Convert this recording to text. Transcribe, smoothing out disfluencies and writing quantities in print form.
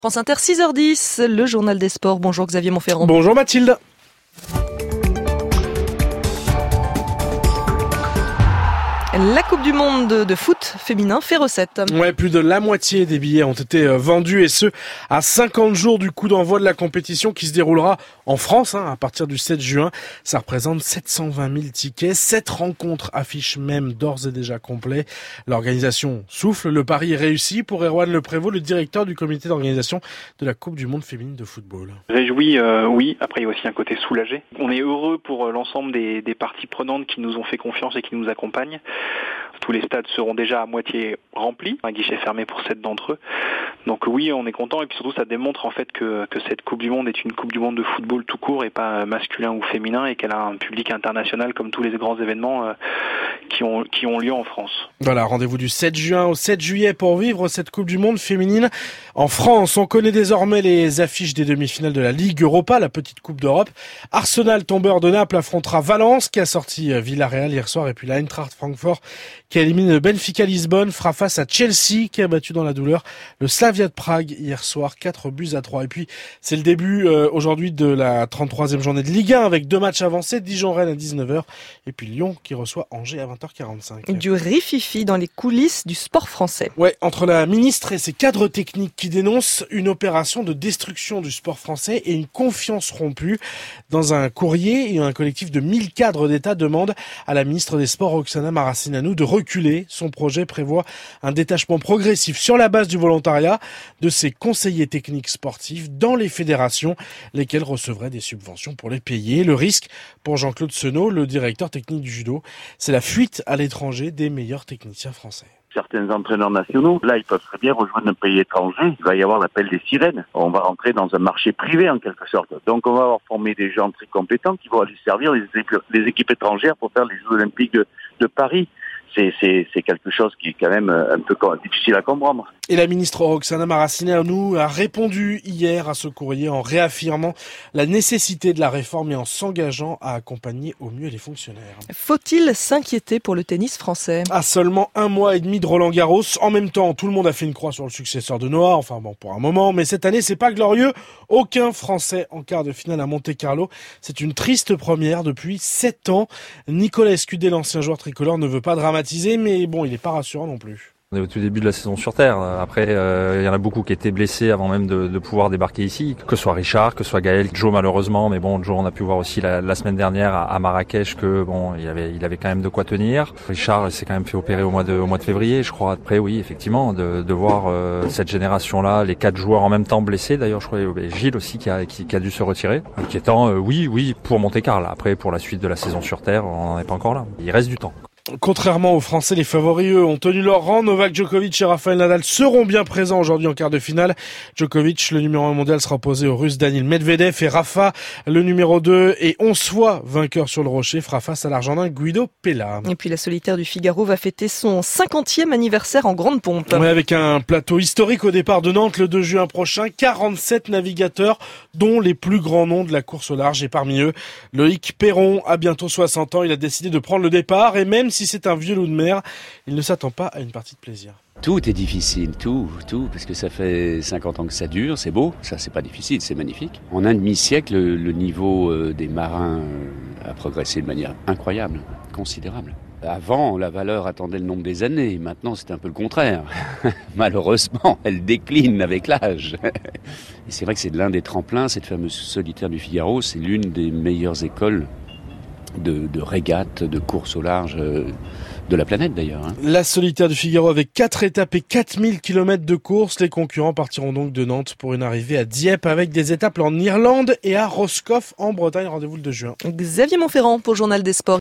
France Inter, 6h10, le journal des sports. Bonjour Xavier Montferrand. Bonjour Mathilde. La Coupe du Monde de foot féminin fait recette. Ouais, plus de la moitié des billets ont été vendus et ce, à 50 jours du coup d'envoi de la compétition qui se déroulera en France à partir du 7 juin. Ça représente 720 000 tickets. 7 rencontres affichent même d'ores et déjà complet. L'organisation souffle, le pari est réussi pour Erwan Le Prévost, le directeur du comité d'organisation de la Coupe du Monde féminine de football. Réjoui, oui. Après, il y a aussi un côté soulagé. On est heureux pour l'ensemble des parties prenantes qui nous ont fait confiance et qui nous accompagnent. Tous les stades seront déjà à moitié remplis, un guichet fermé pour 7 d'entre eux. Donc oui, on est content et puis surtout ça démontre en fait que cette Coupe du Monde est une Coupe du Monde de football tout court et pas masculin ou féminin et qu'elle a un public international comme tous les grands événements qui ont lieu en France. Voilà, rendez-vous du 7 juin au 7 juillet pour vivre cette Coupe du Monde féminine en France. On connaît désormais les affiches des demi-finales de la Ligue Europa, la petite Coupe d'Europe. Arsenal, tombeur de Naples, affrontera Valence qui a sorti Villarreal hier soir et puis l'Eintracht Francfort qui élimine Benfica Lisbonne fera face à Chelsea qui a battu dans la douleur le Slavia de Prague hier soir 4-3. Et puis c'est le début aujourd'hui de la 33e journée de Ligue 1 avec 2 matchs avancés, Dijon-Rennes à 19h et puis Lyon qui reçoit Angers à 20h45. Du rififi dans les coulisses du sport français. Ouais, entre la ministre et ses cadres techniques qui dénoncent une opération de destruction du sport français et une confiance rompue. Dans un courrier, un collectif de 1000 cadres d'État demande à la ministre des Sports Roxana Maracineanu de reculer. Son projet prévoit un détachement progressif sur la base du volontariat de ses conseillers techniques sportifs dans les fédérations, lesquels recevraient des subventions pour les payer. Le risque, pour Jean-Claude Senot, le directeur technique du judo, c'est la fuite à l'étranger des meilleurs techniciens français. Certains entraîneurs nationaux, là, ils peuvent très bien rejoindre un pays étranger. Il va y avoir l'appel des sirènes. On va rentrer dans un marché privé, en quelque sorte. Donc, on va avoir formé des gens très compétents qui vont aller servir les équipes étrangères pour faire les Jeux Olympiques de Paris. C'est quelque chose qui est quand même un peu difficile à comprendre. Et la ministre Roxana Maracineanu a répondu hier à ce courrier en réaffirmant la nécessité de la réforme et en s'engageant à accompagner au mieux les fonctionnaires. Faut-il s'inquiéter pour le tennis français ? À seulement 1 mois et demi de Roland Garros, en même temps, tout le monde a fait une croix sur le successeur de Noah, enfin bon, pour un moment, mais cette année, c'est pas glorieux. Aucun Français en quart de finale à Monte-Carlo. C'est une triste première depuis 7 ans. Nicolas Escudé, l'ancien joueur tricolore, ne veut pas dramatiser, mais bon, il est pas rassurant non plus. On est au tout début de la saison sur Terre. Après, il y en a beaucoup qui étaient blessés avant même de pouvoir débarquer ici. Que ce soit Richard, que ce soit Gaël, Joe malheureusement. Mais bon, Joe, on a pu voir aussi la semaine dernière à Marrakech que bon, il avait quand même de quoi tenir. Richard, il s'est quand même fait opérer au mois de février, je crois. Après, oui, effectivement, de voir cette génération-là, les 4 joueurs en même temps blessés. D'ailleurs, je crois Gilles aussi qui a dû se retirer. Inquiétant, oui, pour Monte-Carlo. Après, pour la suite de la saison sur Terre, on n'en est pas encore là. Il reste du temps. Contrairement aux Français, les favoris, eux, ont tenu leur rang. Novak Djokovic et Rafael Nadal seront bien présents aujourd'hui en quart de finale. Djokovic, le numéro 1 mondial, sera opposé au Russe Daniil Medvedev et Rafa, le numéro 2 et 11 fois vainqueur sur le rocher, fera face à l'Argentin Guido Pella. Et puis la solitaire du Figaro va fêter son 50e anniversaire en grande pompe. Ouais, avec un plateau historique au départ de Nantes le 2 juin prochain. 47 navigateurs, dont les plus grands noms de la course au large. Et parmi eux, Loïc Perron a bientôt 60 ans. Il a décidé de prendre le départ et même si c'est un vieux loup de mer, il ne s'attend pas à une partie de plaisir. Tout est difficile, tout, parce que ça fait 50 ans que ça dure, c'est beau, ça c'est pas difficile, c'est magnifique. En un demi-siècle, le niveau des marins a progressé de manière incroyable, considérable. Avant, la valeur attendait le nombre des années, maintenant c'est un peu le contraire. Malheureusement, elle décline avec l'âge. Et c'est vrai que c'est l'un des tremplins, cette fameuse solitaire du Figaro, c'est l'une des meilleures écoles de régates, de course au large de la planète d'ailleurs. La solitaire du Figaro avec 4 étapes et 4000 km de course. Les concurrents partiront donc de Nantes pour une arrivée à Dieppe avec des étapes en Irlande et à Roscoff en Bretagne. Rendez-vous le 2 juin. Xavier Montferrand pour le journal des sports.